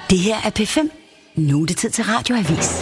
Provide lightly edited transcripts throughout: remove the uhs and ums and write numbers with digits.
Det her er P5. Nu er det tid til Radioavis.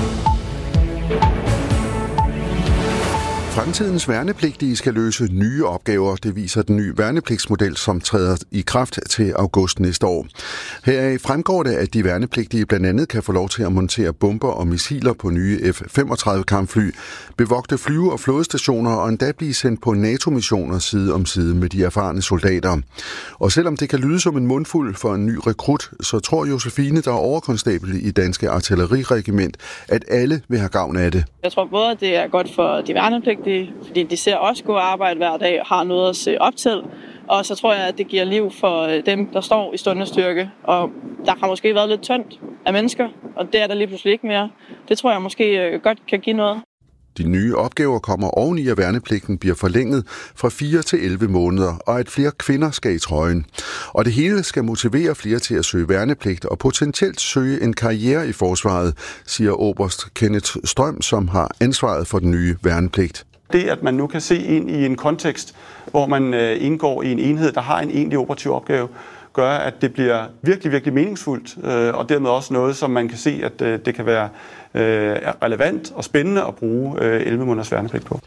Fremtidens værnepligtige skal løse nye opgaver. Det viser den nye værnepligtsmodel, som træder i kraft til august næste år. Heraf fremgår det, at de værnepligtige blandt andet kan få lov til at montere bomber og missiler på nye F-35 kampfly, bevogte flyve- og flådestationer og endda blive sendt på NATO-missioner side om side med de erfarne soldater. Og selvom det kan lyde som en mundfuld for en ny rekrut, så tror Josefine, der er overkonstabel i Danske Artilleriregiment, at alle vil have gavn af det. Jeg tror både, at det er godt for de værnepligtige, fordi de ser også gå arbejde hver dag og har noget at se op til. Og så tror jeg, at det giver liv for dem, der står i stundestyrke. Og der har måske været lidt tyndt af mennesker, og det er der lige pludselig ikke mere. Det tror jeg måske godt kan give noget. De nye opgaver kommer oveni, at værnepligten bliver forlænget fra 4 til 11 måneder, og at flere kvinder skal i trøjen. Og det hele skal motivere flere til at søge værnepligt og potentielt søge en karriere i forsvaret, siger oberst Kenneth Strøm, som har ansvaret for den nye værnepligt. Det, at man nu kan se ind i en kontekst, hvor man indgår i en enhed, der har en egentlig operativ opgave, gør, at det bliver virkelig, virkelig meningsfuldt, og dermed også noget, som man kan se, at det kan være relevant og spændende at bruge 11 måneders værnepligt på.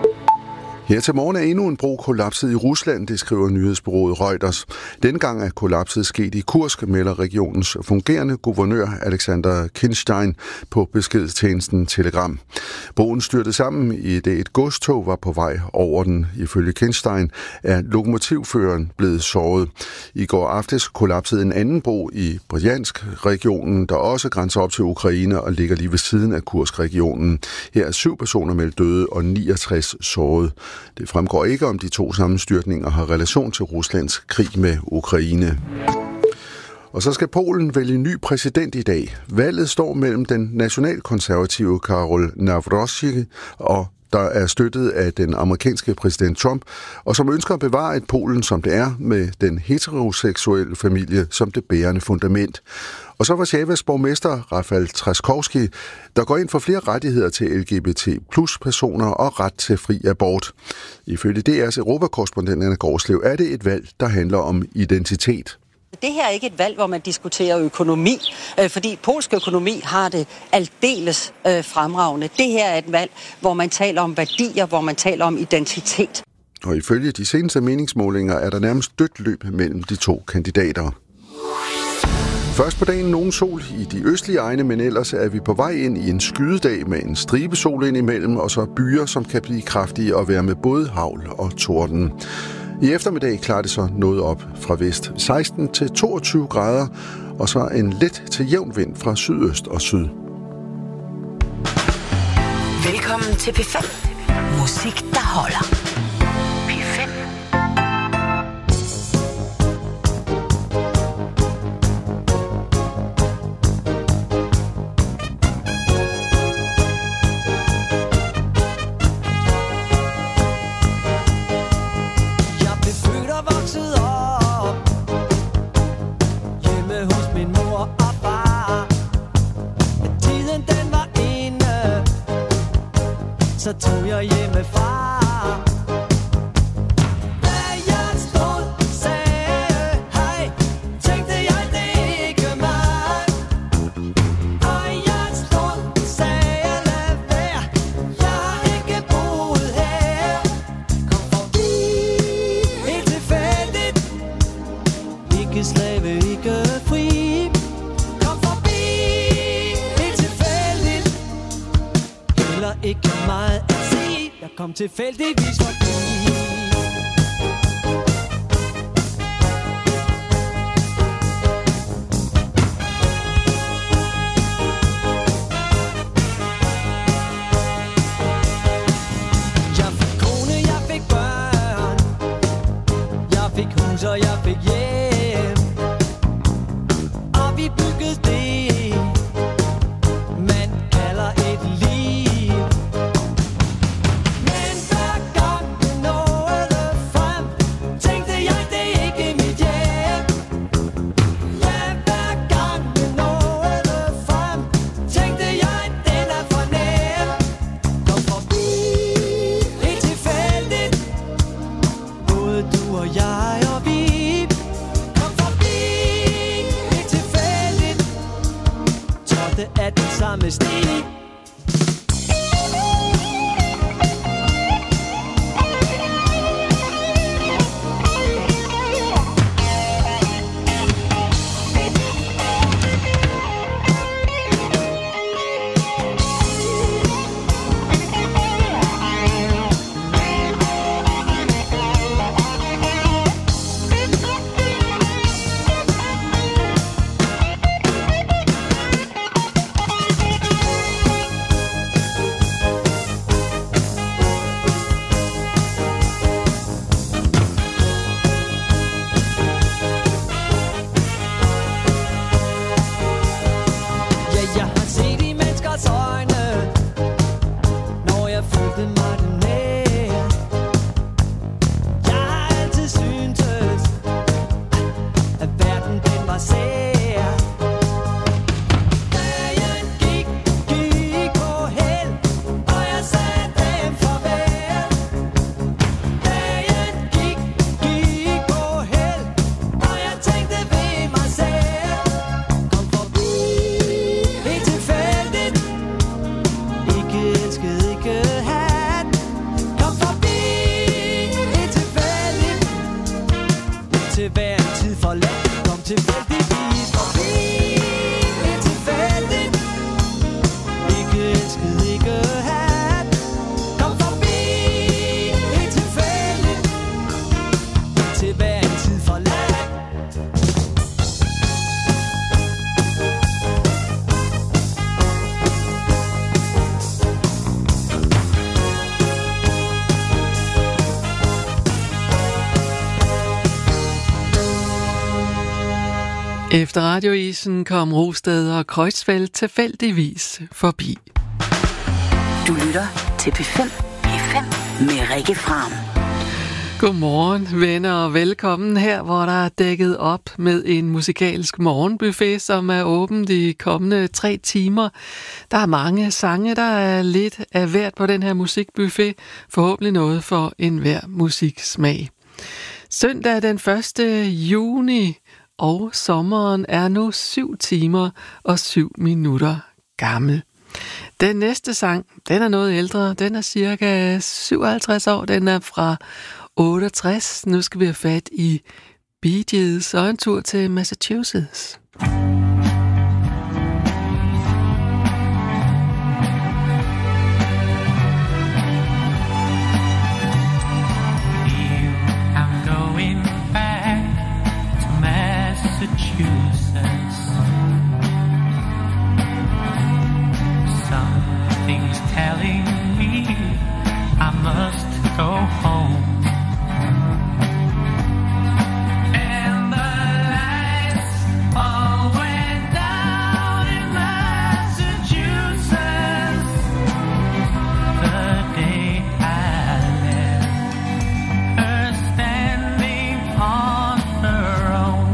Her til morgen er endnu en bro kollapset i Rusland, det skriver nyhedsbureauet Reuters. Denne gang er kollapset sket i Kursk, melder regionens fungerende guvernør Alexander Kinstein på beskedstjenesten Telegram. Broen styrtede sammen i det et godstog var på vej over den. Ifølge Kinstein er lokomotivføreren blevet såret. I går aftes kollapsede en anden bro i Bryansk-regionen, der også grænser op til Ukraine og ligger lige ved siden af Kursk-regionen. Her er 7 personer meldt døde og 69 såret. Det fremgår ikke, om de 2 sammenstyrtninger har relation til Ruslands krig med Ukraine. Og så skal Polen vælge ny præsident i dag. Valget står mellem den nationalkonservative Karol Nawrocki, og der er støttet af den amerikanske præsident Trump, og som ønsker at bevare et Polen, som det er, med den heteroseksuelle familie som det bærende fundament. Og så var Warszawas borgmester Rafał Trzaskowski, der går ind for flere rettigheder til LGBT+-personer og ret til fri abort. Ifølge DR's europakorrespondent Anna Gårdslev er det et valg, der handler om identitet. Det her er ikke et valg, hvor man diskuterer økonomi, fordi polsk økonomi har det aldeles fremragende. Det her er et valg, hvor man taler om værdier, hvor man taler om identitet. Og ifølge de seneste meningsmålinger er der nærmest dødt løb mellem de 2 kandidater. Først på dagen nogen sol i de østlige egne, men ellers er vi på vej ind i en skydedag med en stribe sol indimellem, og så byer, som kan blive kraftige og være med både hagl og torden. I eftermiddag klarer det så noget op fra vest, 16 til 22 grader, og så en let til jævn vind fra sydøst og syd. Velkommen til P5. Musik, der holder. P5. Så tog jeg hjemmefra. Da jeg stod, sagde hej, tænkte jeg det ikke mig. Og jeg stod, sagde lad være, jeg har ikke boet her. Kom forbi, helt tilfældigt, ikke slave, ikke fri. Kom forbi, helt tilfældigt, heller ikke meget at se. Jeg kom tilfældigvis forbi. Jeg fik kone, jeg fik børn, jeg fik hus og jeg fik hjem, og vi byggede det, man kalder et liv. Jeg og vi kom forbi, helt tilfældigt, med Stig. Efter radioisen kom Rosted og Kreuzfeldt tilfældigvis forbi. Du lytter til P5 med Rikke Fram. Godmorgen, venner, og velkommen her, hvor der er dækket op med en musikalsk morgenbuffet, som er åben de kommende 3 timer. Der er mange sange, der er lidt af hvert på den her musikbuffet. Forhåbentlig noget for enhver musiksmag. Søndag den 1. juni, og sommeren er nu 7 timer og 7 minutter gammel. Den næste sang, den er noget ældre. Den er cirka 57 år. Den er fra 68. Nu skal vi have fat i Bee Gees og en tur til Massachusetts. Something's telling me I must go home. And the lights all went down in Massachusetts the day I left her standing on her own.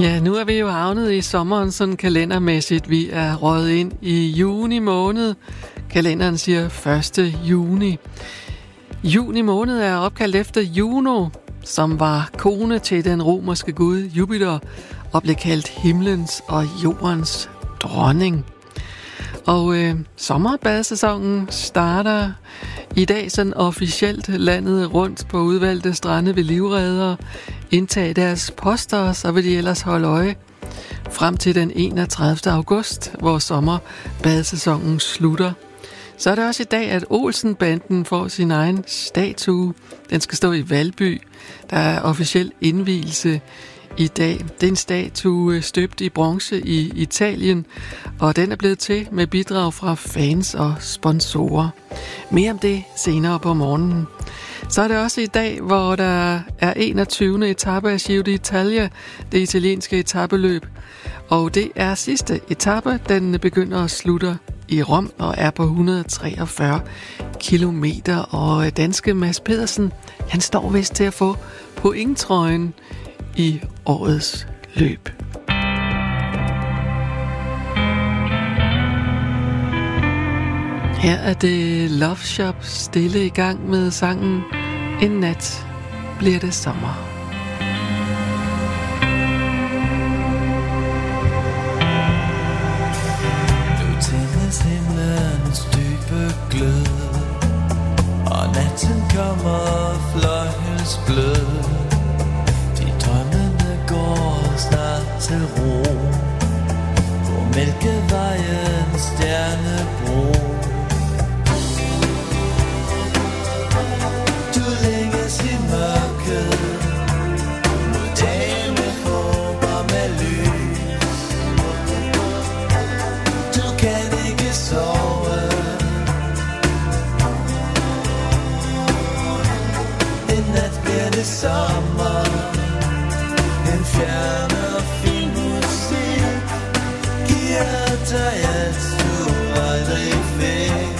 Ja, nu er vi jo havnet i sommeren sådan kalendermæssigt. Vi er røget ind i juni måned. Kalenderen siger 1. juni. Juni måned er opkaldt efter Juno, som var kone til den romerske gud Jupiter og blev kaldt himlens og jordens dronning. Og sommerbadsæsonen starter i dag sådan officielt landet rundt på udvalgte strande ved livredder, indtage deres poster, så vil de ellers holde øje frem til den 31. august, hvor sommerbadsæsonen slutter. Så er det også i dag, at Olsen-banden får sin egen statue. Den skal stå i Valby. Der er officiel indvielse i dag. Det er en statue støbt i bronze i Italien, og den er blevet til med bidrag fra fans og sponsorer. Mere om det senere på morgenen. Så er det også i dag, hvor der er 21. etape af Giro d'Italia, det italienske etapeløb. Og det er sidste etape, den begynder og slutter i Rom og er på 143 kilometer. Og danske Mads Pedersen, han står vist til at få pointtrøjen i årets løb. Her er det Love Shop stille i gang med sangen En nat bliver det sommer. Nu tændes himlens dybe glød, og natten kommer fløjelsblød. De drømmende går snart til ro på Mælkevejens stjernebro. Du længes i mørket mod dag med håb og med lys. Du kan ikke sove. En nat bliver det sommer. En fjern og fin musik giver dig alt du aldrig fik.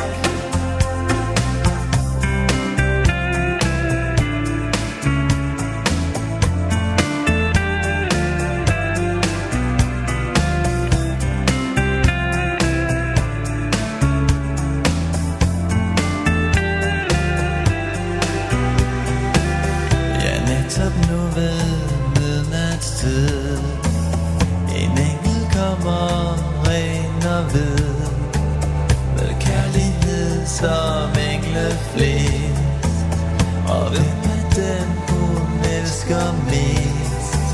En engel kommer ren og hvid, med kærlighed som engle flest. Og hvem er den hun elsker mest?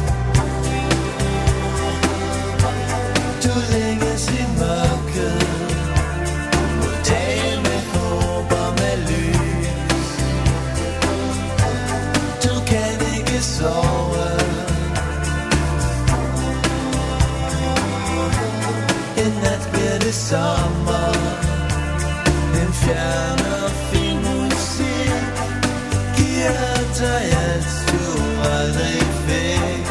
Du længes i mørket mod dag med håb og med lys. Du kan ikke sove. Sommer, en fjern og fin musik giver dig alt du aldrig fik.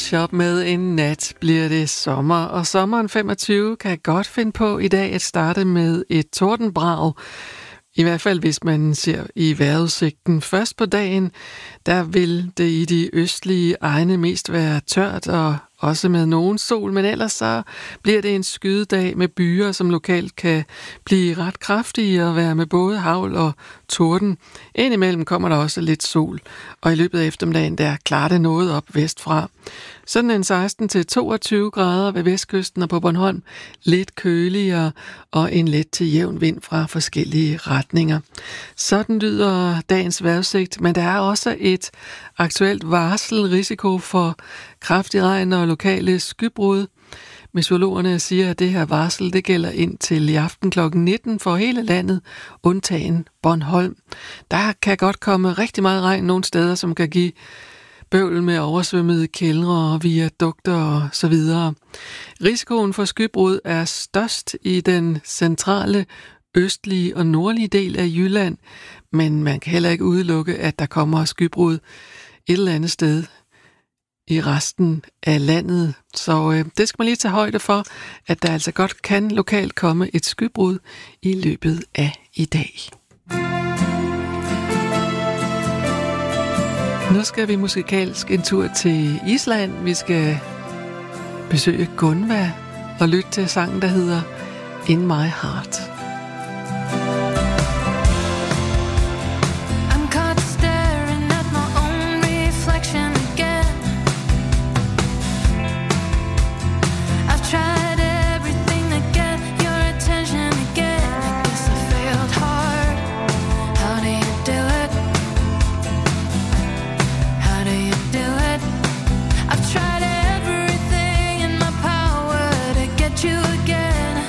Shop med En nat bliver det sommer, og sommeren 25 kan godt finde på i dag at starte med et tordenbrag. I hvert fald hvis man ser i vejrudsigten. Først på dagen, der vil det i de østlige egne mest være tørt og også med nogen sol, men ellers så bliver det en skydedag med byer, som lokalt kan blive ret kraftige og være med både hagl og torden. Indimellem kommer der også lidt sol, og i løbet af eftermiddagen der klarer det noget op vestfra. Sådan en 16-22 grader ved vestkysten og på Bornholm, lidt køligere og en let til jævn vind fra forskellige retninger. Sådan lyder dagens vejrudsigt, men der er også et aktuelt varsel-risiko for kraftig regn og lokale skybrud. Meteorologerne siger, at det her varsel det gælder ind til i aften kl. 19 for hele landet, undtagen Bornholm. Der kan godt komme rigtig meget regn nogle steder, som kan give bøvl med oversvømmede kældre og viadukter og så videre. Risikoen for skybrud er størst i den centrale, østlige og nordlige del af Jylland, men man kan heller ikke udelukke, at der kommer skybrud et eller andet sted i resten af landet. Så det skal man lige tage højde for, at der altså godt kan lokalt komme et skybrud i løbet af i dag. Nu skal vi musikalsk en tur til Island. Vi skal besøge Gunva og lytte til sangen, der hedder In My Heart. You again.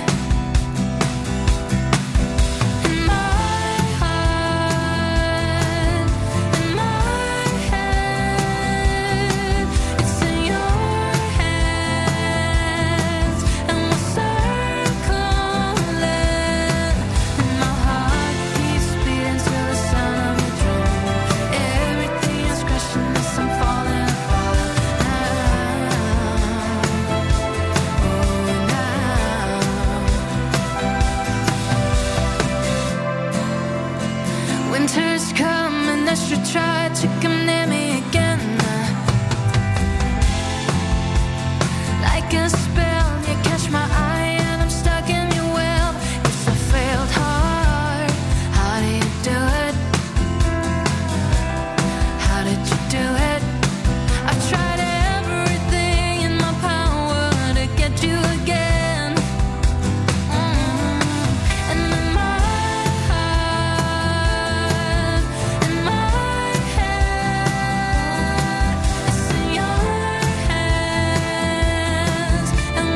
And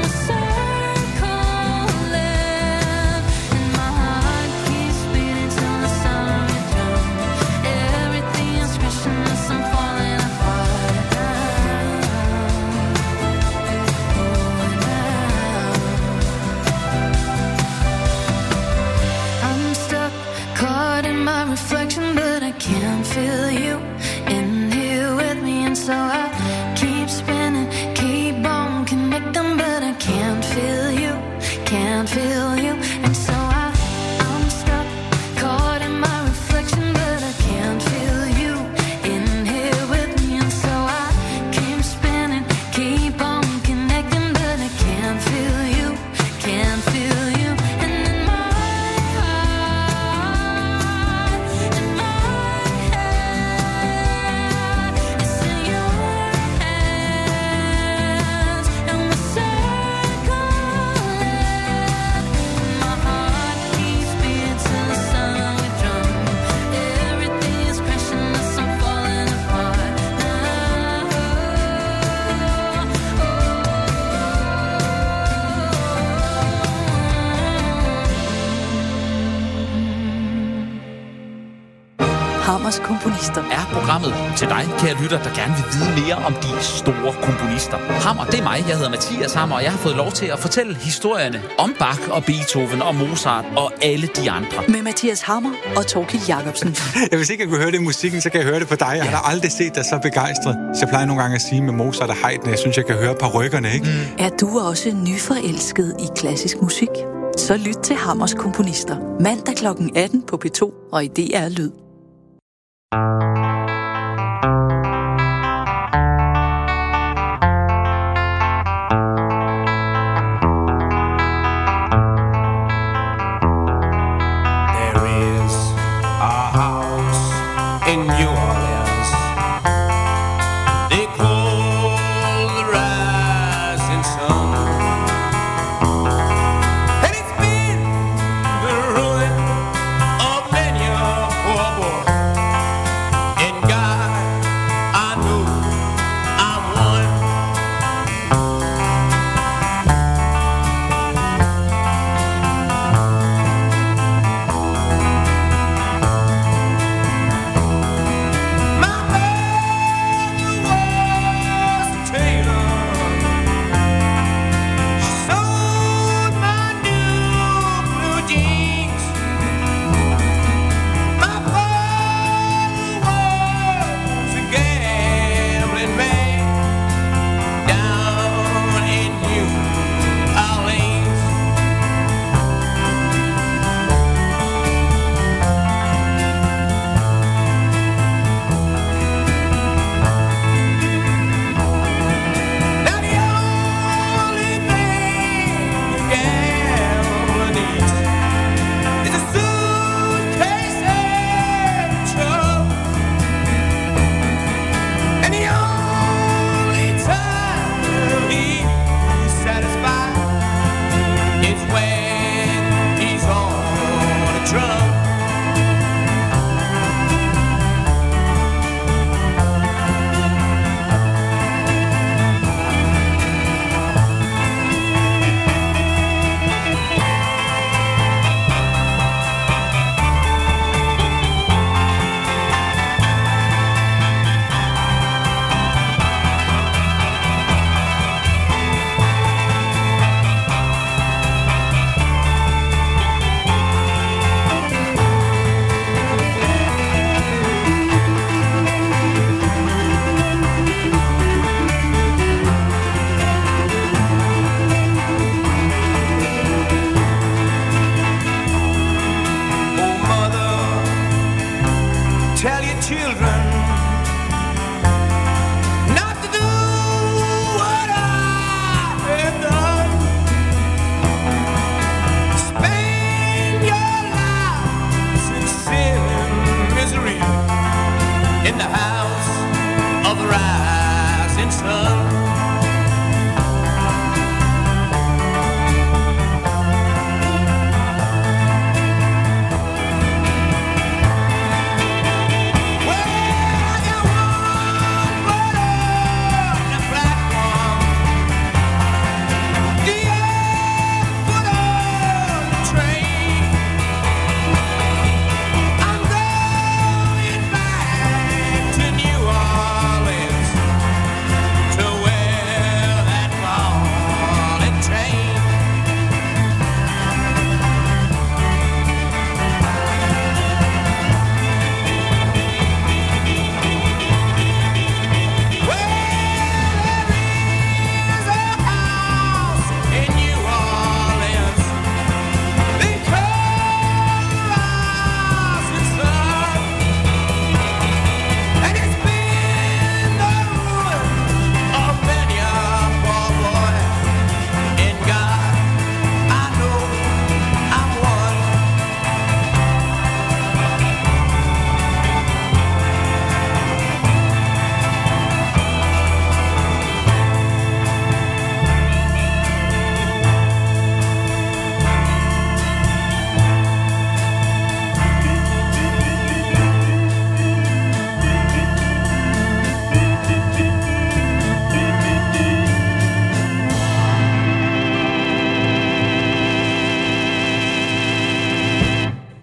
Hammers Komponister. Er programmet til dig, kære lytter, der gerne vil vide mere om de store komponister. Hammer, det er mig. Jeg hedder Mathias Hammer, og jeg har fået lov til at fortælle historierne om Bach og Beethoven og Mozart og alle de andre. Med Mathias Hammer og Thorkild Jacobsen. Hvis ikke jeg kunne høre det i musikken, så kan jeg høre det på dig. Jeg har da aldrig set dig så begejstret. Så jeg plejer nogle gange at sige med Mozart og Haydn, jeg synes, jeg kan høre parykkerne, ikke? Er du også nyforelsket i klassisk musik? Så lyt til Hammers Komponister. Mandag kl. 18 på P2 og i DR Lyd.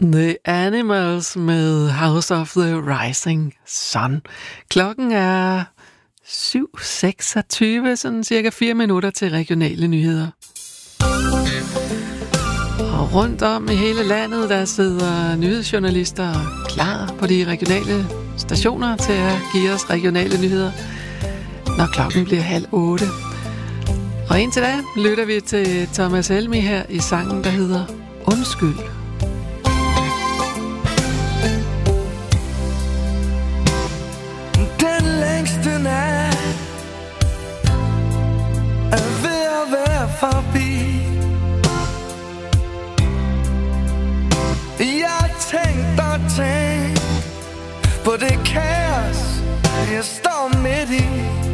The Animals med House of the Rising Sun. Klokken er 7:26, sådan cirka 4 minutter til regionale nyheder. Og rundt om i hele landet, der sidder nyhedsjournalister klar på de regionale stationer til at give os regionale nyheder, når klokken bliver 7:30. Og indtil da lytter vi til Thomas Helmig her i sangen, der hedder Undskyld. Den længste nat er ved at være forbi. Jeg tænkte og tænkte på det kaos, jeg står midt i.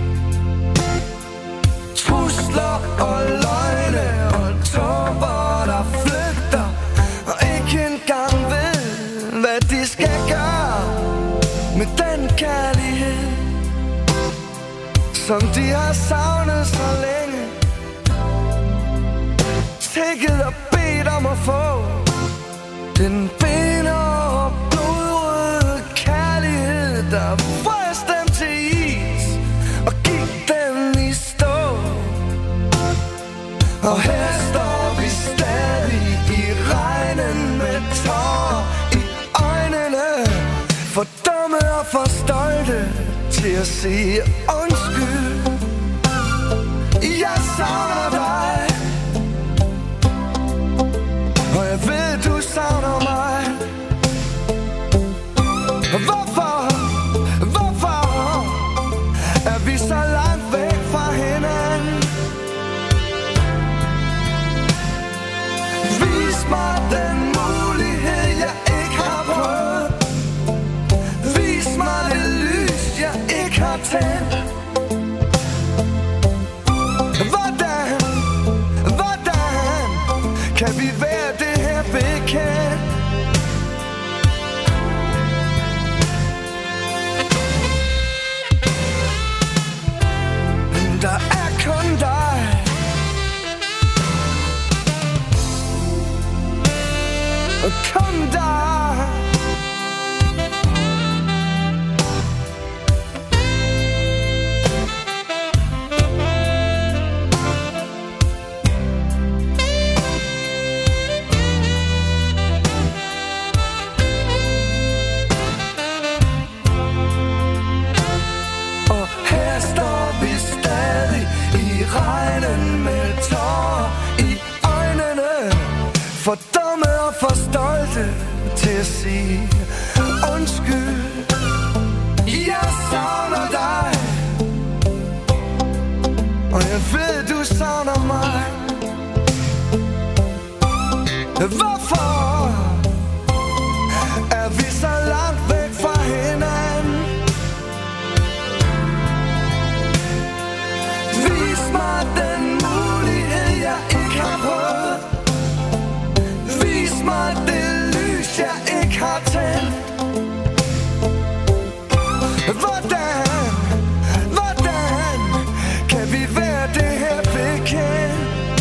Trusler og løgne og tåber, der flygter og ikke engang ved, hvad de skal gøre med den kærlighed, som de har savnet så længe. Tækket og bedt om at få den benhårde, blodrøde kærlighed, der frøs dem til is og gik dem i stå. Og her står vi stadig i regnen med tårer i øjnene, for dumme og for stolte til at sige undskyld. Jeg savner dig, og jeg ved du savner mig. Hvorfor er vi så langt væk fra hinanden? Vis mig den mulighed, jeg ikke har prøvet. Vis mig det lys, jeg ikke har tændt. Hvordan kan vi være det her bekendt? Der er kun dig, og kun dig. Og her står vi stadig i regnen med tårer i øjnene, for dumme og for stolte til at sige undskyld. Jeg savner dig, og jeg ved du savner mig. Hvorfor er vi så langt væk fra hinanden? Vis mig den mulighed, jeg ikke har prøvet. Vis mig det lys, jeg ikke har tændt. Hvordan kan vi være det her bekendt?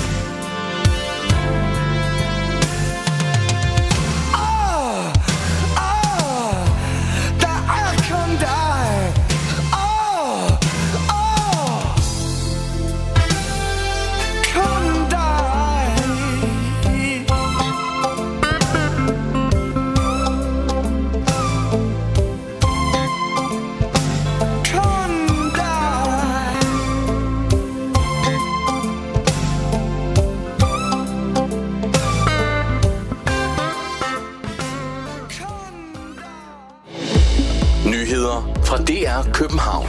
Der er kun dig. Kun dig. Kun dig. Nyheder fra DR København.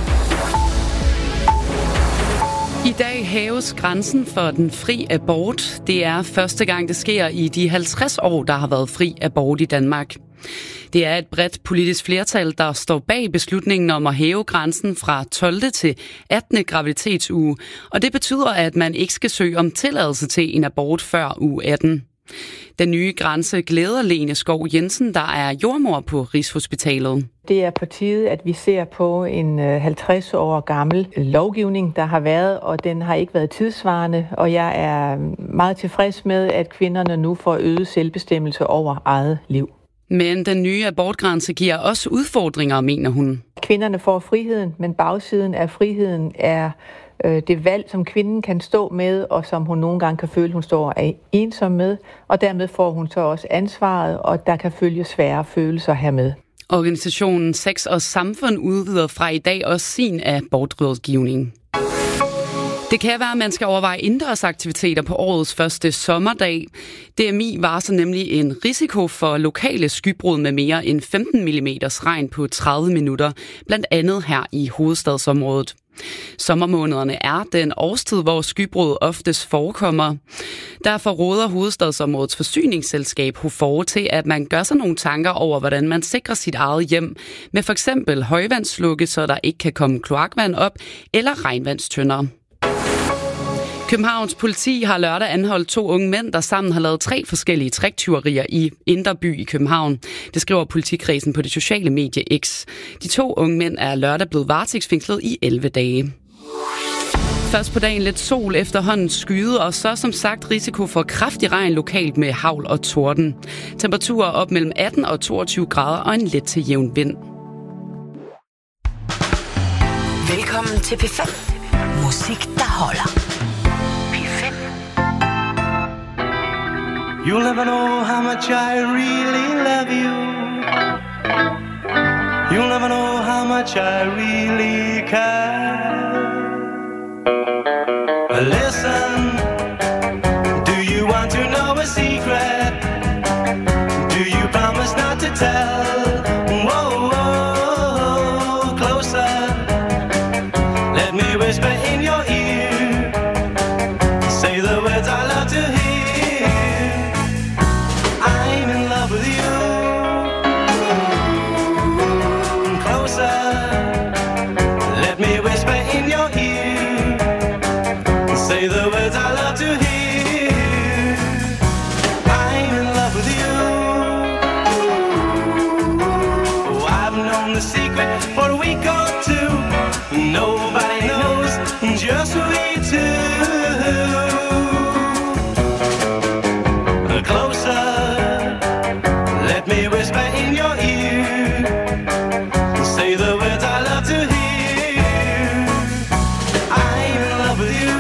I dag hæves grænsen for den fri abort. Det er første gang, det sker i de 50 år, der har været fri abort i Danmark. Det er et bredt politisk flertal, der står bag beslutningen om at hæve grænsen fra 12. til 18. graviditetsuge. Og det betyder, at man ikke skal søge om tilladelse til en abort før uge 18. Den nye grænse glæder Lene Skov Jensen, der er jordemoder på Rigshospitalet. Det er på tide, at vi ser på en 50 år gammel lovgivning, der har været, og den har ikke været tidsvarende. Og jeg er meget tilfreds med, at kvinderne nu får øget selvbestemmelse over eget liv. Men den nye abortgrænse giver også udfordringer, mener hun. Kvinderne får friheden, men bagsiden af friheden er det valg, som kvinden kan stå med, og som hun nogle gange kan føle, hun står ensom med. Og dermed får hun så også ansvaret, og der kan følge svære følelser hermed. Organisationen Sex og Samfund udvider fra i dag også sin abortrådgivning. Det kan være, at man skal overveje indendørsaktiviteter på årets første sommerdag. DMI varsler nemlig en risiko for lokale skybrud med mere end 15 mm regn på 30 minutter, blandt andet her i hovedstadsområdet. Sommermånederne er den årstid, hvor skybrud oftest forekommer. Derfor råder hovedstadsområdets forsyningsselskab HOFOR til, at man gør sig nogle tanker over, hvordan man sikrer sit eget hjem med for eksempel højvandsslukke, så der ikke kan komme kloakvand op, eller regnvandstønder. Københavns politi har lørdag anholdt 2 unge mænd, der sammen har lavet 3 forskellige tricktyverier i Indre By i København. Det skriver politikredsen på det sociale medie X. De 2 unge mænd er lørdag blevet varetægtsfængslet i 11 dage. Først på dagen lidt sol, efterhånden skyde, og så som sagt risiko for kraftig regn lokalt med hagl og torden. Temperaturer op mellem 18 og 22 grader og en let til jævn vind. Velkommen til P5. Musik, der holder. You'll never know how much I really love you. You'll never know how much I really care. Listen, do you want to know a secret? Do you promise not to tell? Whoa, whoa, closer. Let me whisper in your ear. Say the words I love to hear. Say the words I love to hear. I'm in love with you. Oh, I've known the secret for a week or two. Nobody knows just we two. Closer, let me whisper in your ear. Say the words I love to hear. I'm in love with you.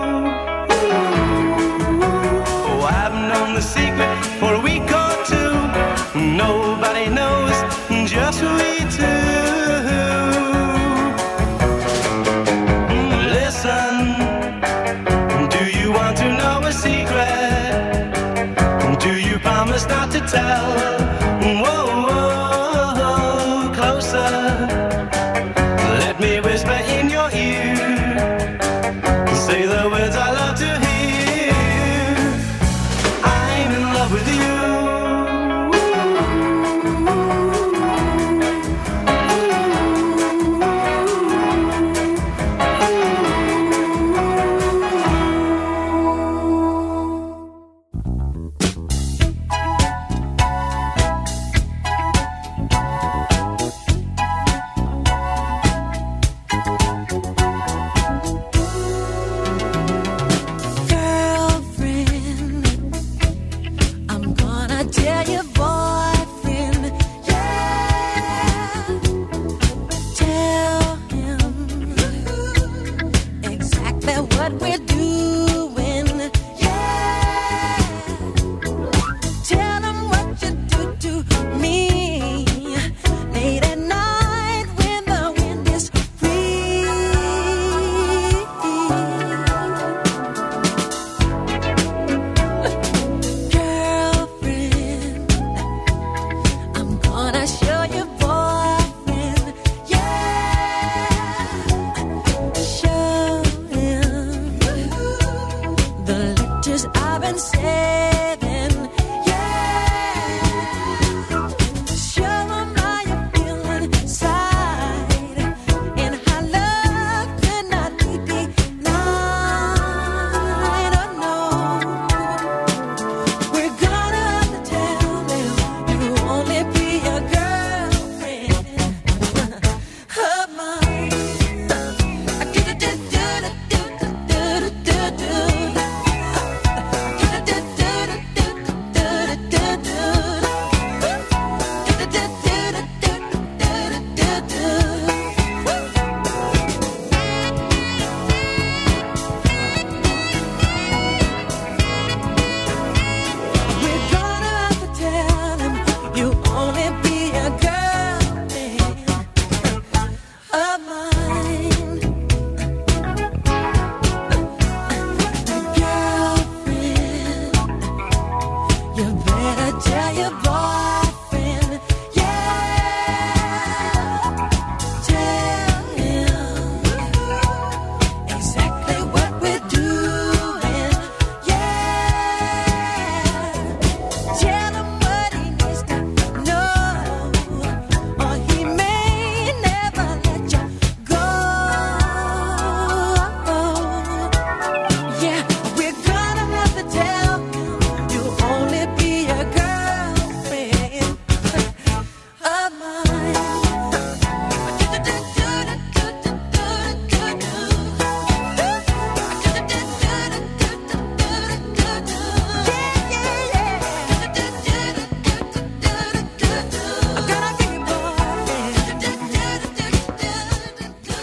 The secret for a week or two. Nobody knows just we two. Listen, do you want to know a secret? Do you promise not to tell? Whoa, whoa, closer. Let me whisper in your ear. Say the words I love to hear. With you.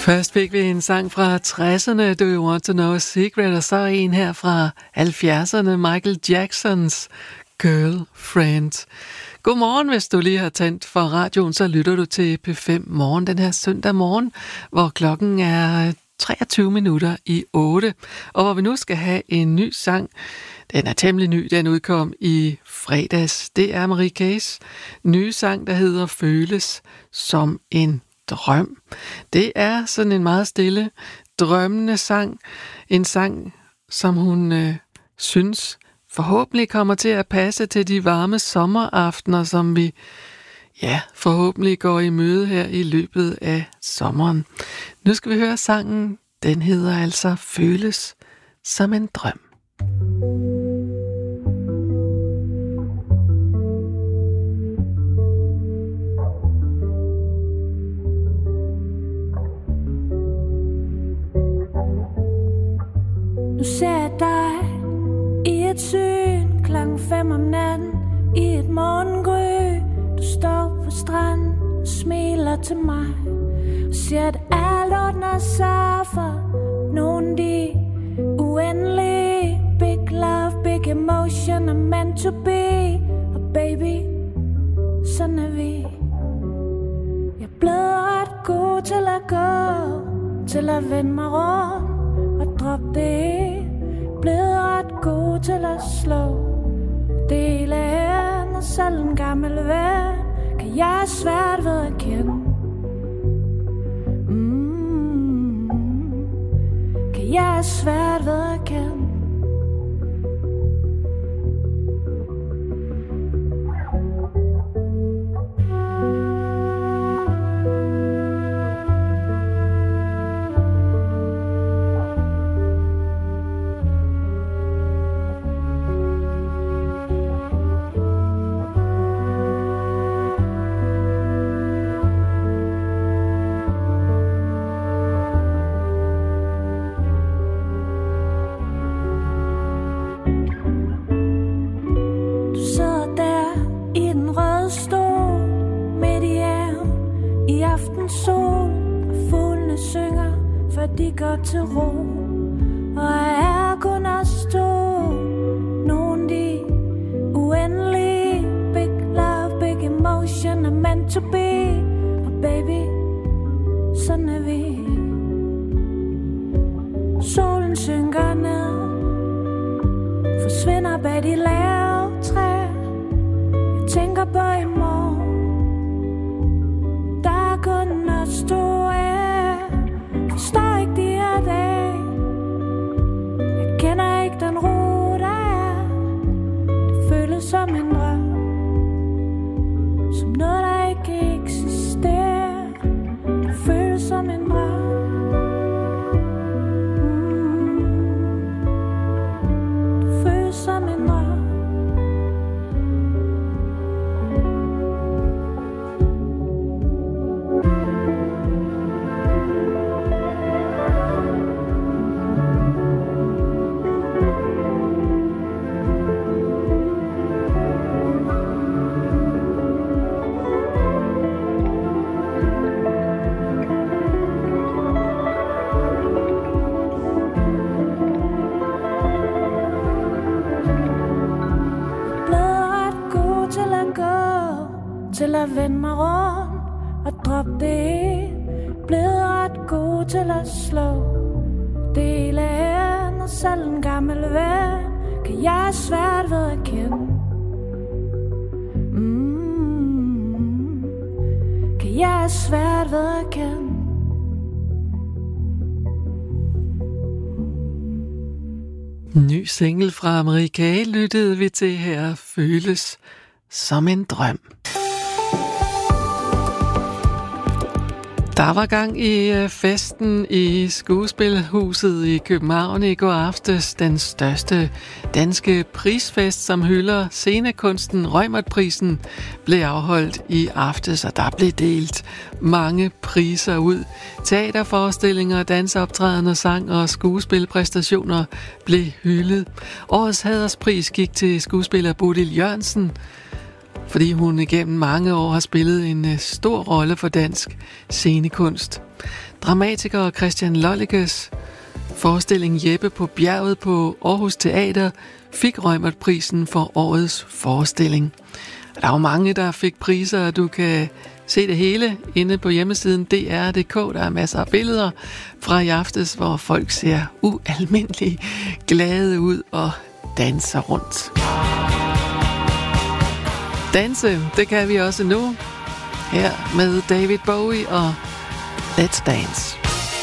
Først fik vi en sang fra 60'erne, Do You Want to Know a Secret, og så en her fra 70'erne, Michael Jacksons Girlfriend. Godmorgen, hvis du lige har tændt for radioen, så lytter du til P5 Morgen den her søndag morgen, hvor klokken er 23 minutter i 8, og hvor vi nu skal have en ny sang. Den er temmelig ny, den udkom i fredags. Det er Marie K's nye sang, der hedder Føles som en drøm. Det er sådan en meget stille, drømmende sang. En sang, som hun synes forhåbentlig kommer til at passe til de varme sommeraftener, som vi forhåbentlig går i møde her i løbet af sommeren. Nu skal vi høre sangen. Den hedder altså Føles som en drøm. Nu ser jeg dig i et syn klokken 5 om natten, i et morgengry. Du står på stranden og smiler til mig og siger, at alt ordner sig for nogen de uendelige. Big love, big emotion, are meant to be. Og baby, sådan er vi. Jeg er blevet ret god til at gå, til at vende mig rundt og droppe det. Blevet ret god til at slå dele hen, og selv en gammel ven kan jeg svært ved at kende. Kan jeg svært ved at kende. De går til ro, og er kun os to. Nogen de uendelige. Big love, big emotion, are meant to be. Og baby, sådan er vi. Solen synker ned, forsvinder bag de lave træer. Jeg tænker på i morgen, der er kun os to. Forstår ikke de her dage. Jeg kender ikke den ro, der er. Det føles som en drøm, som noget, der ikke eksisterer. Det føles som en drøm. Det føles som en drøm. Til at vende mig rundt og droppe det. Blevet ret god til at slå dele hen, og selv en gammel ven kan jeg svært ved at kende. Kan jeg svært ved at kende. Ny single fra Marie K. lyttede vi til her, Føles som en drøm. Der var gang i festen i Skuespilhuset i København i går aftes. Den største danske prisfest, som hylder scenekunsten, Reumertprisen, blev afholdt i aftes, og der blev delt mange priser ud. Teaterforestillinger, dansoptrædener, sang og skuespilpræstationer blev hyldet. Årets hæderspris gik til skuespiller Bodil Jørgensen, fordi hun igennem mange år har spillet en stor rolle for dansk scenekunst. Dramatiker Christian Lolleges forestilling Jeppe på bjerget på Aarhus Teater fik Reumert-prisen for årets forestilling. Der er jo mange, der fik priser, og du kan se det hele inde på hjemmesiden dr.dk. Der er masser af billeder fra i aftes, hvor folk ser ualmindeligt glade ud og danser rundt. Danse, det kan vi også nu. Her med David Bowie og Let's Dance.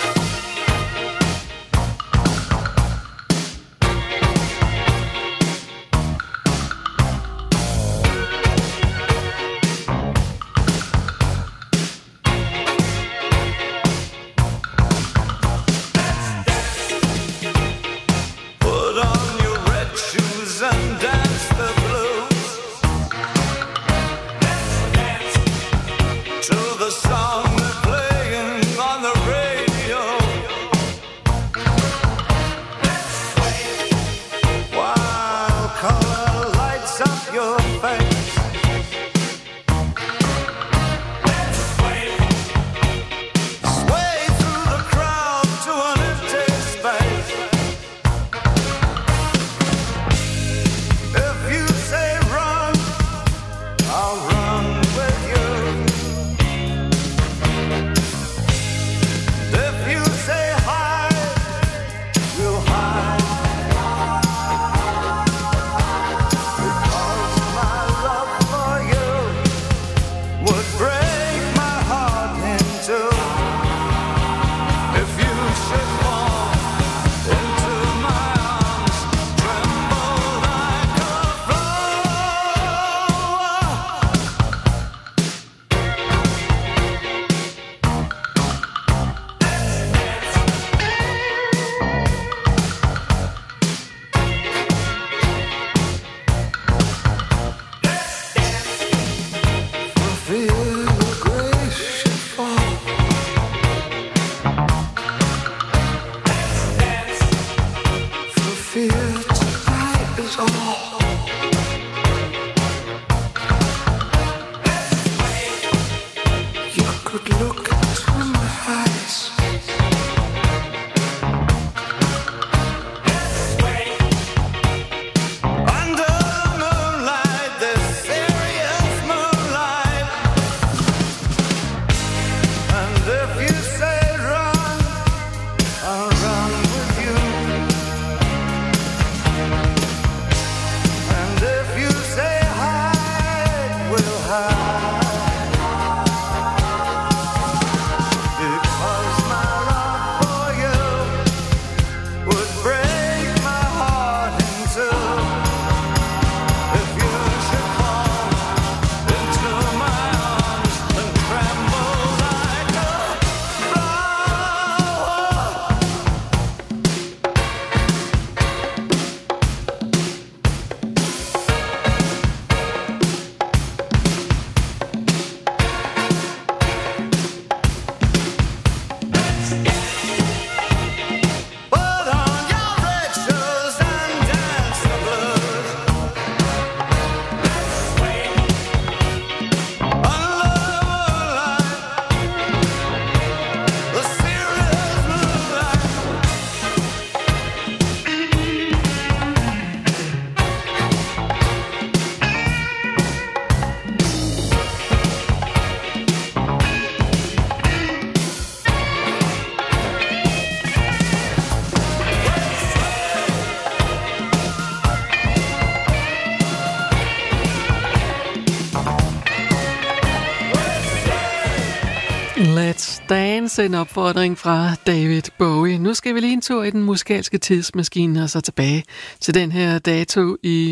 Let's Dance, en opfordring fra David Bowie. Nu skal vi lige en tur i den musikalske tidsmaskine og så tilbage til den her dato i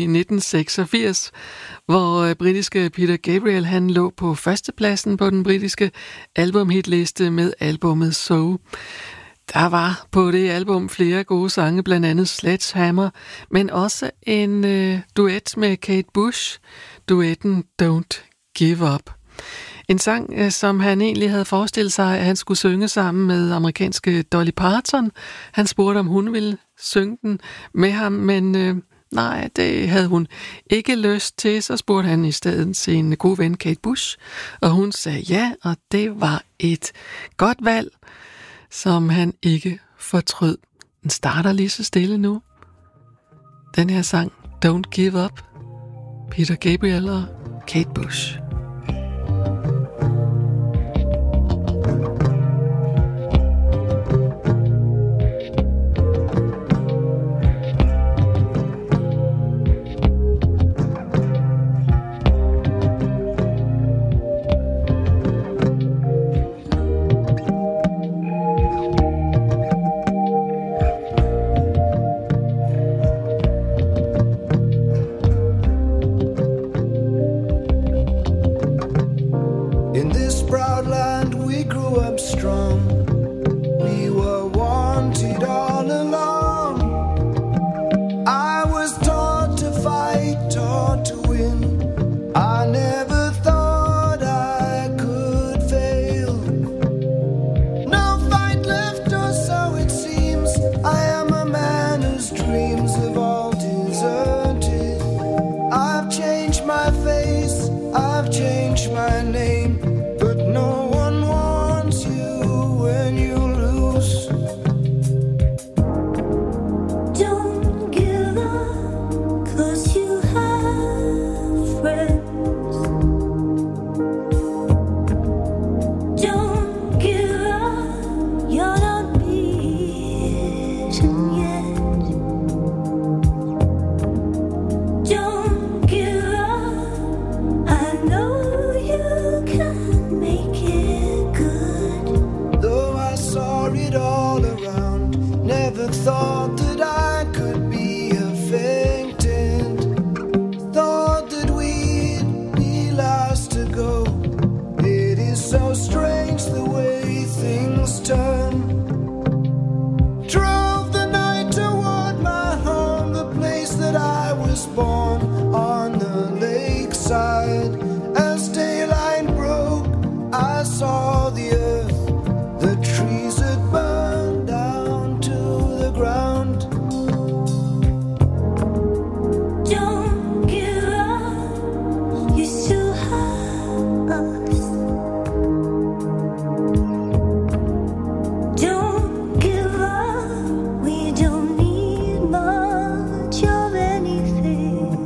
1986, hvor britiske Peter Gabriel han lå på førstepladsen på den britiske albumhitliste med albummet So. Der var på det album flere gode sange, blandt andet Sledgehammer, men også en duet med Kate Bush, duetten Don't Give Up. En sang, som han egentlig havde forestillet sig, at han skulle synge sammen med amerikanske Dolly Parton. Han spurgte, om hun ville synge den med ham, men Nej, det havde hun ikke lyst til. Så spurgte han i stedet sin gode ven Kate Bush, og hun sagde ja, og det var et godt valg, som han ikke fortrød. Den starter lige så stille nu. Den her sang, Don't Give Up, Peter Gabriel og Kate Bush. Don't give up, we don't need much of anything.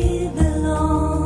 livet long.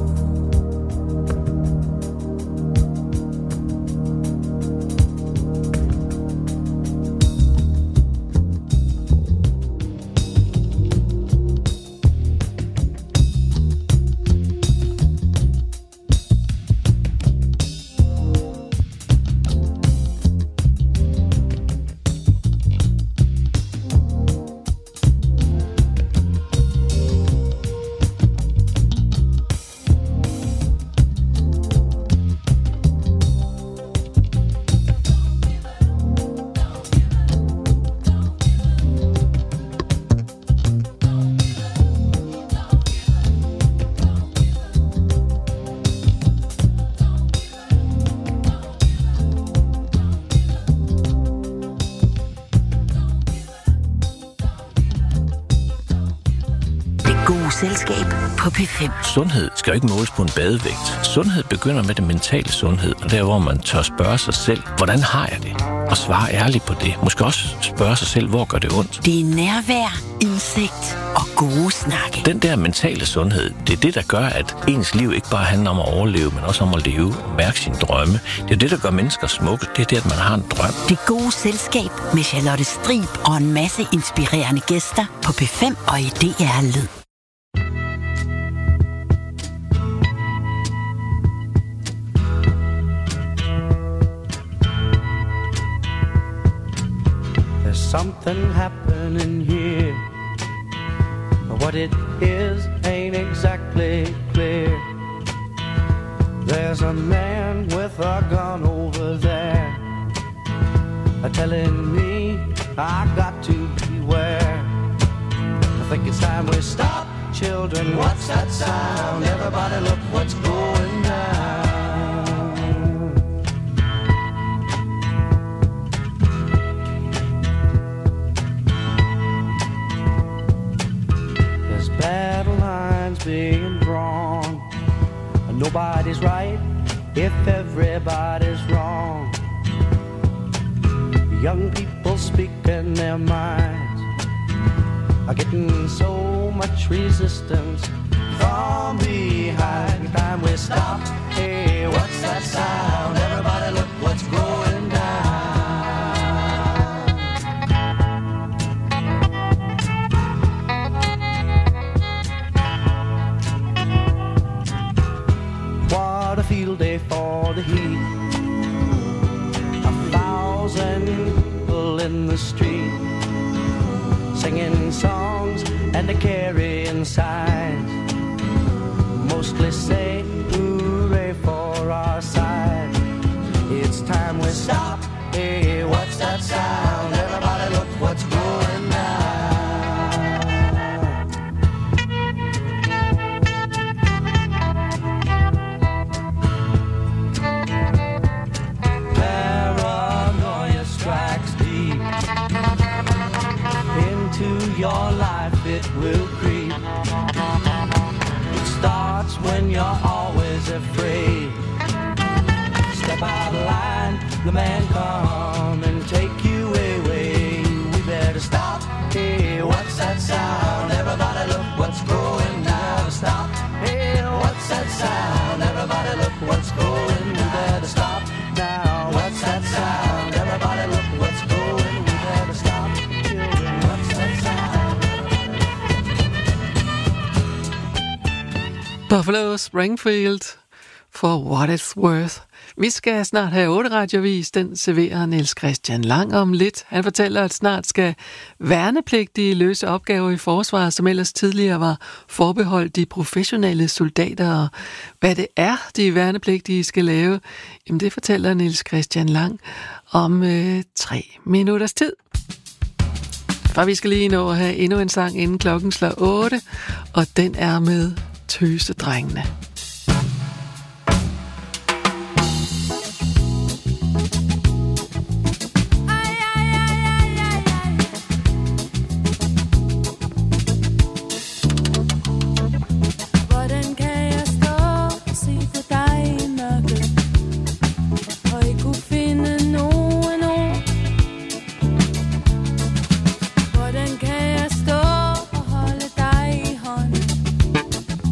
Selskab på P5. Sundhed skal jo ikke måles på en badevægt. Sundhed begynder med den mentale sundhed, og der hvor man tør spørge sig selv, hvordan har jeg det? Og svare ærligt på det. Måske også spørge sig selv, hvor gør det ondt? Det er nærvær, indsigt og gode snakke. Den der mentale sundhed, det er det, der gør, at ens liv ikke bare handler om at overleve, men også om at leve og mærke sine drømme. Det er det, der gør mennesker smukke. Det er det, at man har en drøm. Det gode selskab med Charlotte Strib og en masse inspirerende gæster på P5 og i DR Lyd. Something happening here. What it is ain't exactly clear. There's a man with a gun over there, telling me I got to beware. I think it's time we stop, children. What's that sound? Everybody look what's going down. Battle lines being drawn. Nobody's right if everybody's wrong. Young people speaking their minds are getting so much resistance from behind. Time we stop. Hey, what's that sound? Everybody look what's going down. What a field day for the heat. 1,000 people in the street, singing songs and carrying signs, mostly say hooray for our side. It's time we stop. Hey, what's that sound? Everybody look what's going down. Your life, it will creep. It starts when you're always afraid. Step out of line, the man come and take you away. We better stop. Hey, what's that sound? Everybody look what's going down. Stop. Hey, what's that sound? Everybody look what's going. We better stop now. What's that sound? Everybody look what's going. We better stop. Children, what's that sound? Buffalo Springfield for What It's Worth. Vi skal snart have 8 radiovis. Den serverer Niels Christian Lang om lidt. Han fortæller, at snart skal værnepligtige løse opgaver i forsvaret, som ellers tidligere var forbeholdt de professionelle soldater. Og hvad det er, de værnepligtige skal lave, jamen det fortæller Niels Christian Lang om 3 minutters tid. For vi skal lige nå at have endnu en sang, inden klokken slår 8, og den er med Tøsedrengene. Hvordan kan jeg stå og se på dig i mørket, og ikke kunne finde nogen ord? Hvordan kan jeg stå og holde dig i hånden,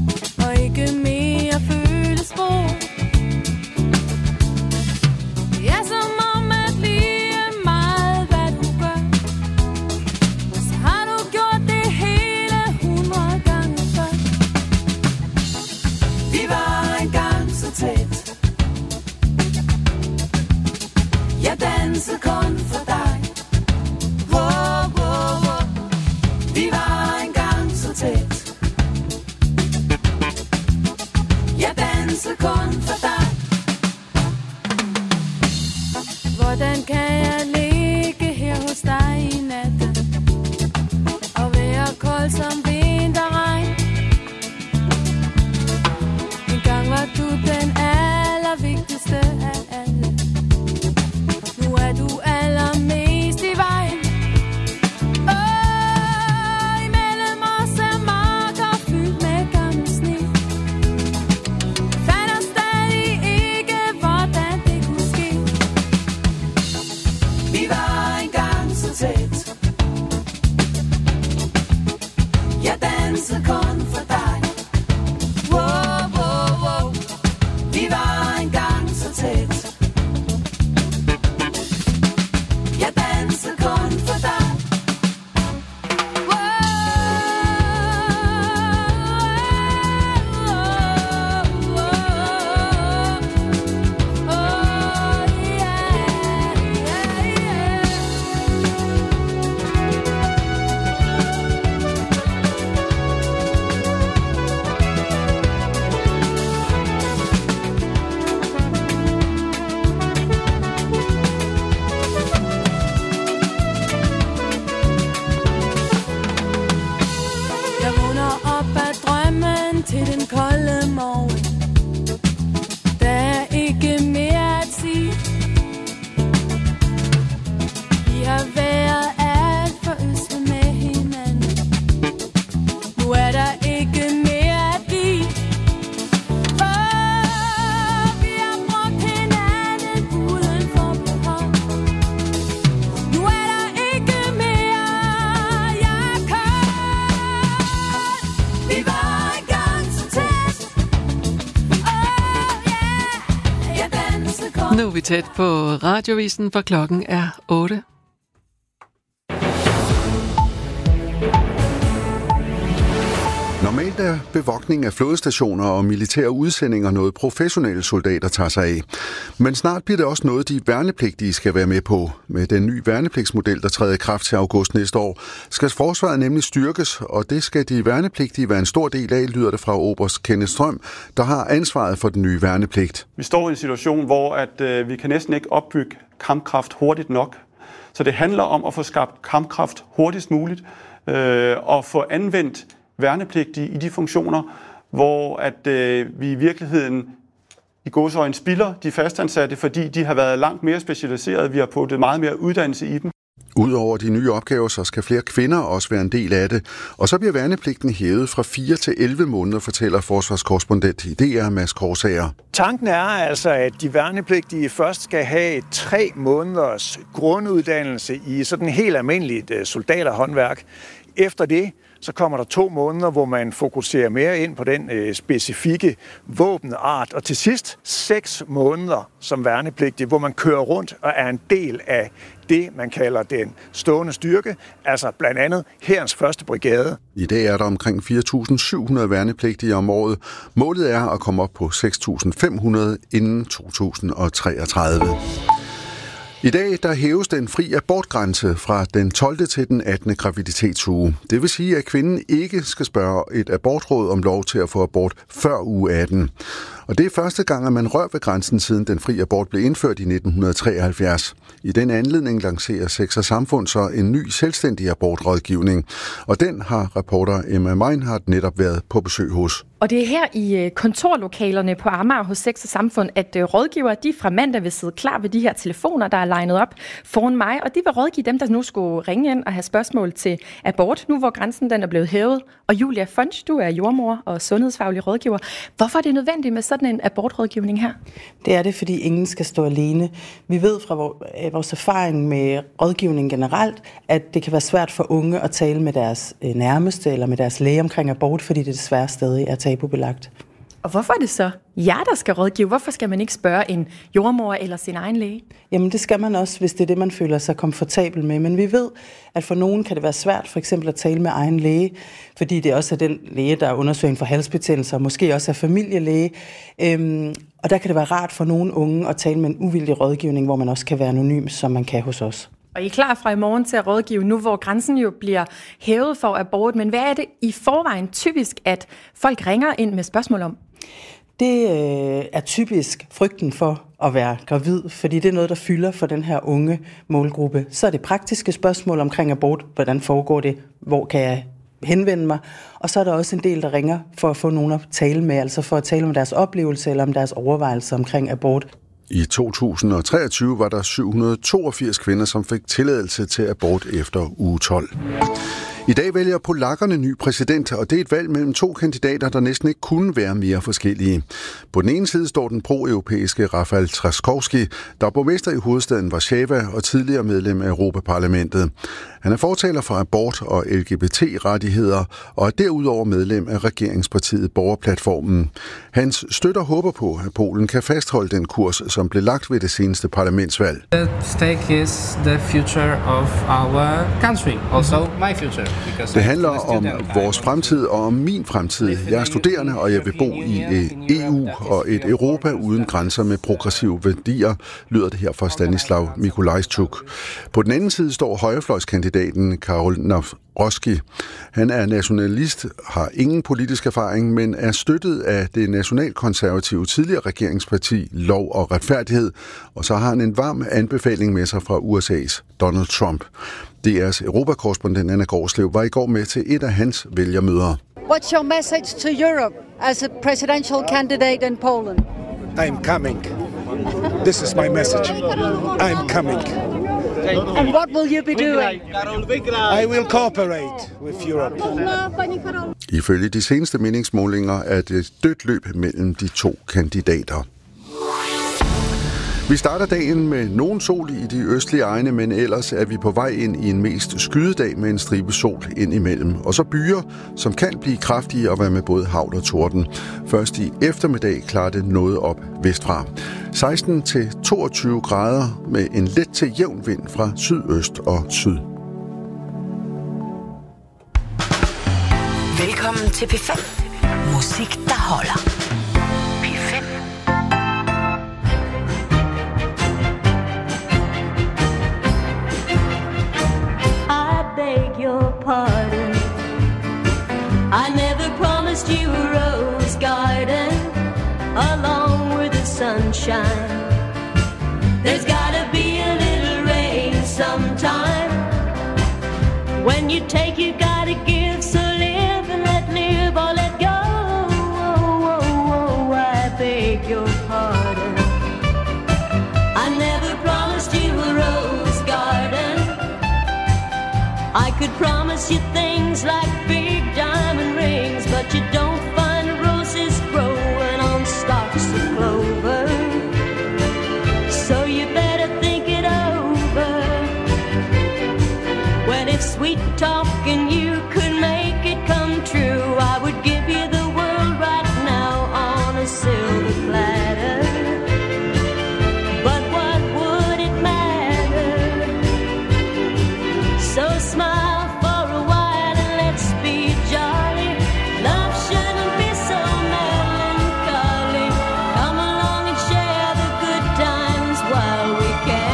Nu er vi tæt på radiovisen, for klokken er 8. Normalt er bevogtning af flådestationer og militære udsendinger noget professionelle soldater tager sig af. Men snart bliver det også noget, de værnepligtige skal være med på. Med den nye værnepligtsmodel, der træder i kraft til august næste år, skal forsvaret nemlig styrkes, og det skal de værnepligtige være en stor del af, lyder det fra oberst Kenneth Strøm, der har ansvaret for den nye værnepligt. Vi står i en situation, hvor vi kan næsten ikke opbygge kampkraft hurtigt nok. Så det handler om at få skabt kampkraft hurtigst muligt og få anvendt værnepligtige i de funktioner, hvor vi i virkeligheden i gåseøjne spilder de fastansatte, fordi de har været langt mere specialiserede. Vi har puttet meget mere uddannelse i dem. Udover de nye opgaver, så skal flere kvinder også være en del af det. Og så bliver værnepligten hævet fra 4 til 11 måneder, fortæller forsvarskorrespondent i DR, Mads Korsager. Tanken er altså, at de værnepligtige først skal have 3 måneders grunduddannelse i sådan helt almindeligt soldaterhåndværk. Efter det, så kommer der 2 måneder, hvor man fokuserer mere ind på den specifikke våbenart. Og til sidst 6 måneder som værnepligtig, hvor man kører rundt og er en del af det, man kalder den stående styrke, altså blandt andet hærens 1. brigade. I dag er der omkring 4.700 værnepligtige om året. Målet er at komme op på 6.500 inden 2033. I dag der hæves den fri abortgrænse fra den 12. til den 18. graviditetsuge. Det vil sige, at kvinden ikke skal spørge et abortråd om lov til at få abort før uge 18. Og det er første gang, at man rører ved grænsen, siden den fri abort blev indført i 1973. I den anledning lancerer Sex og Samfund så en ny selvstændig abortrådgivning. Og den har reporter Emma Meinhardt netop været på besøg hos. Og det er her i kontorlokalerne på Amager hos Sex og Samfund, at rådgivere de fra mandag vil sidde klar ved de her telefoner, der er legnet op foran mig. Og de vil rådgive dem, der nu skulle ringe ind og have spørgsmål til abort, nu hvor grænsen den er blevet hævet. Og Julia Funch, du er jordmor og sundhedsfaglig rådgiver. Hvorfor er det nødvendigt med sådan en abortrådgivning her? Det er det, fordi ingen skal stå alene. Vi ved fra vores erfaring med rådgivning generelt, at det kan være svært for unge at tale med deres nærmeste eller med deres læge omkring abort, fordi det desværre stadig er tabubelagt. Og hvorfor er det så jer, der skal rådgive? Hvorfor skal man ikke spørge en jordmor eller sin egen læge? Jamen det skal man også, hvis det er det, man føler sig komfortabel med. Men vi ved, at for nogen kan det være svært for eksempel at tale med egen læge, fordi det også er den læge, der undersøger for halsbetændelser, og måske også er familielæge. Og der kan det være rart for nogle unge at tale med en uvildig rådgivning, hvor man også kan være anonym, som man kan hos os. Og I er klar fra i morgen til at rådgive nu, hvor grænsen jo bliver hævet for abort. Men hvad er det i forvejen typisk, at folk ringer ind med spørgsmål om? Det er typisk frygten for at være gravid, fordi det er noget, der fylder for den her unge målgruppe. Så er det praktiske spørgsmål omkring abort. Hvordan foregår det? Hvor kan jeg henvende mig? Og så er der også en del, der ringer for at få nogen at tale med, altså for at tale om deres oplevelse eller om deres overvejelser omkring abort. I 2023 var der 782 kvinder, som fik tilladelse til abort efter uge 12. I dag vælger polakkerne ny præsident, og det er et valg mellem 2 kandidater, der næsten ikke kunne være mere forskellige. På den ene side står den pro-europæiske Rafał Trzaskowski, der er borgmester i hovedstaden Warszawa og tidligere medlem af Europaparlamentet. Han er fortaler for abort og LGBT-rettigheder og er derudover medlem af regeringspartiet Borgerplatformen. Hans støtter håber på, at Polen kan fastholde den kurs, som blev lagt ved det seneste parlamentsvalg. The stake is the future of our country, also my future. Det handler om vores fremtid og om min fremtid. Jeg er studerende, og jeg vil bo i EU og et Europa uden grænser med progressive værdier, lyder det her fra Stanislav Mikolajczuk. På den anden side står højrefløjskandidaten Karol Nawrocki. Han er nationalist, har ingen politisk erfaring, men er støttet af det nationalkonservative tidligere regeringsparti Lov og Retfærdighed, og så har han en varm anbefaling med sig fra USA's Donald Trump. DR's Europakorrespondent Anna Gårdslev var i går med til et af hans vælgermøder. What's your message to Europe as a presidential candidate in Poland? I'm coming. This is my message. I'm coming. And what will you be doing? I will cooperate with Europe. Ifølge de seneste meningsmålinger er det dødt løb mellem de 2 kandidater. Vi starter dagen med nogen sol i de østlige egne, men ellers er vi på vej ind i en mest skydedag med en stribe sol ind imellem. Og så byer, som kan blive kraftige og være med både hagl og torden. Først i eftermiddag klarer det noget op vestfra. 16 til 22 grader med en let til jævn vind fra sydøst og syd. Velkommen til P5. Musik, der holder. P5. I beg your pardon. I never promised you a rose garden along with the sunshine. There's gotta be a little rain sometime. When you take, you gotta give, so live and let live or let go. I beg your pardon. I never promised you a rose garden. I could promise you things like big diamond rings, but you don't find roses growing on stalks of clover. So you better think it over. Well, if sweet talking you could make it come true, I would give you the world right now on a silver platter. But what would it matter? So smile for a while and let's be jolly. Love shouldn't be so melancholy. Come along and share the good times while we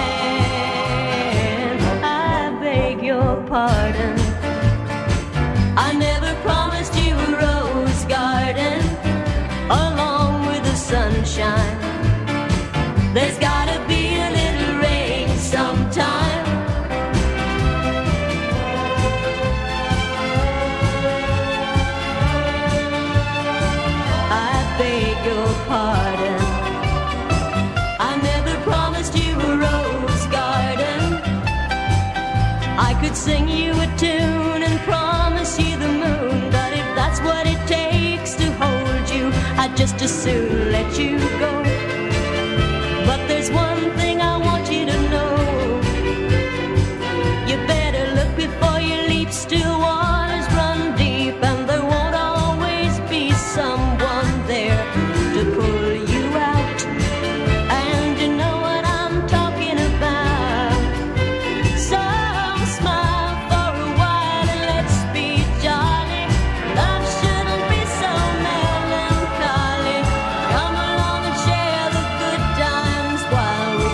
can. I beg your pardon. I never promised you a rose garden along with the sunshine. There's gotta be a little rain sometime. I beg your pardon. I never promised you a rose garden. I could sing you a tune and promise you the moon, but if that's what it takes to hold you, I'd just as soon let you go. But there's one thing I want you to know. You better look before you leap. Still waters run deep, and there won't always be someone there to pull you out. And you know what I'm talking about. So smile for a while and let's be jolly. Love shouldn't be so melancholy. Come along and share the good times while we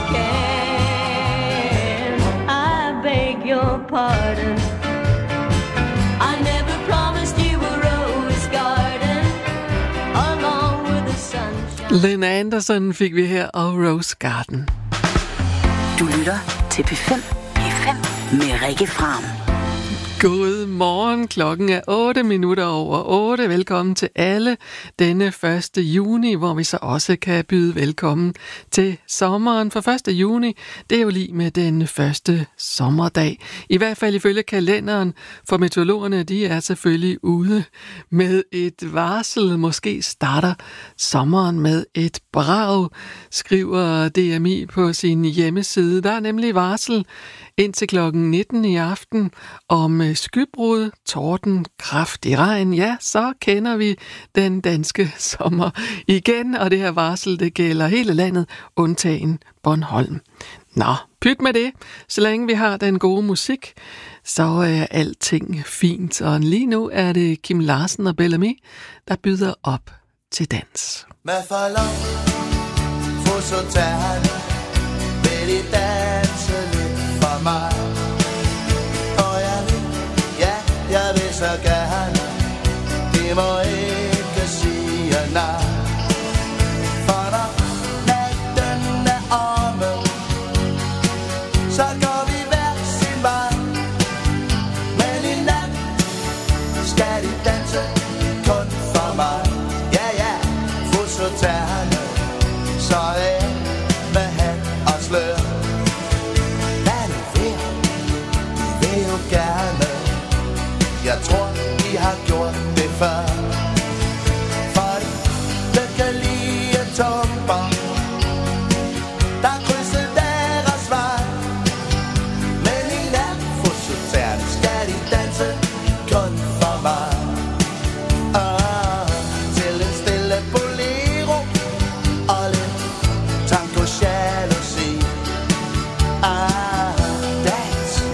can. I beg your pardon. I never promised you a rose garden along with the sunshine. Lynn Anderson fik vi her, og Rose Garden. Du lytter til P5. P5 med Rikke Fram. God morgen, klokken er 8:08. Velkommen til alle denne 1. juni, hvor vi så også kan byde velkommen til sommeren. For 1. juni, det er jo lige med den første sommerdag. I hvert fald ifølge kalenderen, for meteorologerne, de er selvfølgelig ude med et varsel. Måske starter sommeren med et brag, skriver DMI på sin hjemmeside. Der er nemlig varsel indtil klokken 19 i aften om skybrud, torden, kraftig regn. Ja, så kender vi den danske sommer igen, og det her varsel, det gælder hele landet, undtagen Bornholm. Nå, pyt med det. Så længe vi har den gode musik, så er alting fint. Og lige nu er det Kim Larsen og Bellamy, der byder op til dans. Med forlov, få så tager han, vil I danse lidt for mig. Og jeg vil, ja, jeg vil så gerne, det må ikke sige nej. For når natten er omme, så går vi hver sin vej. Men i nat skal de danse kun for mig. Ja, ja, få så tager han, så